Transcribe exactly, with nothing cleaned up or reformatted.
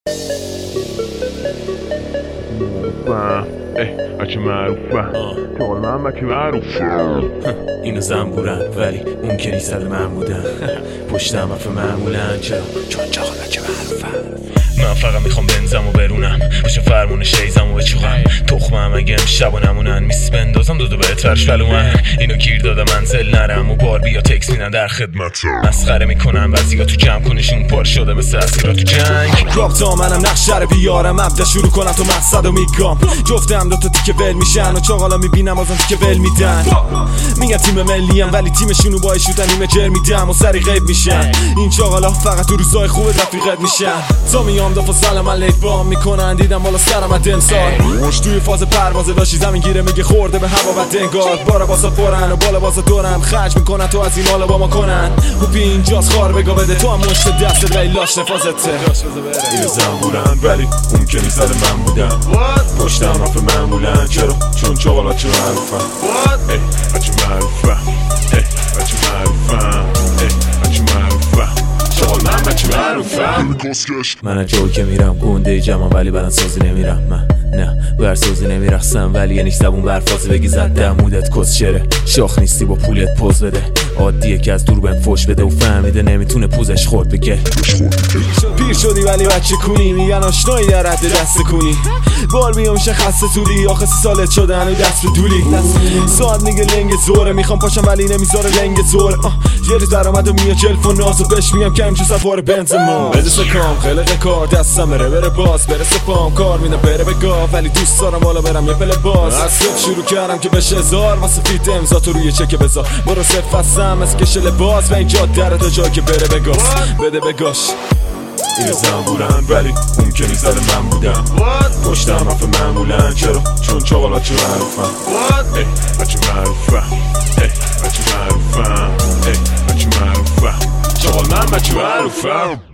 بچه معروفه تقال من بچه معروفه اینو زنبورن ولی اون که نیست محمودن پشتم افه معمولن چرا چون چاقال بچه معروفه. من فقط میخوام بنزم و برونم باشه فرمون شیزم و بچوغم تخمم اگه امشب و نمونن میس بندازم دودو به فرش ولو من اینو گیر داده منزل نرم و بار بیا تکس میدن در خدمت مسخره میکنم وزیگا تو جمع کنشون پر شده مثل اسیرا تو جنگ راب تا منم نقشه رو بیارم ابدا شروع کنم تو مقصد و میگم جفتم دوتا تیکه ول میشن و چاقالا میبینم ازم تیکه ول میدن میگن تیم ملی ام ولی تیمشونو با شوتن نیمه جر میدم و سری غیب میشن این چاقالا فقط تو روزای خوب رفیقت میشن تا میام دفعه سلام علیک بام میکنن دیدم بالا سرم از دمسار مش توی فاز پرواز داشتی زمین گیره میگه خورده به هوا و دنگار بارا باسا پرن و بالا باسا دورم خرج میکنن تو از این حالا با ما کنن هوپی اینجاست خار بگا بده تو هم مشت دست ولی لاش نفازته اینو زنبورن ولی اون که نیست من بودم پشتم رفت معمولن چرا چون چاقالا چه معروفن بچه معروفه بچه معروفه بچه معروفه چاقال من بچه معروفه. من از جایی که میرم گنده جمعم ولی برن سازی نمیرم من نه برسازی نمیرخصم ولی یه نیک زبون برفازی بگی زد دمودت کس شره شاخ نیستی با پولت پوز بده عادیه که از دور بهم فوش بده و فهمیده نمیتونه پوزش خورد بگه پیر شدی ولی بچه کونی میگن آشنایی در حد دست کنی بار میام میشه خسته طولی آخه سی سالت شدن و دست به دولی ساعت میگه لنگ زوره میخوام پاشم ولی نمیذاره لنگ زوره یه روز درآمد و میاد جلف و ناز و بهش میگم کم چه سفار بنزما بده سکام خلق کار دستم بره بره باز برسه پام کار میده بره بگاه ولی دوست دارم بالا برم یه پله باز از صفر شروع کردم که بشه هزار واسه فیت امضا تو روی چک بذار برو صفر هستم از کش لباس و اینجا در تا جایی که بره بگاس بده بگاش اینو زنبورن ولی اون که نیست من بودم پشتم رفت معمولن چرا چون چاقالا چه معروفن بچه معروفه بچه معروفه بچه معروفه چاقال من بچه معروفه.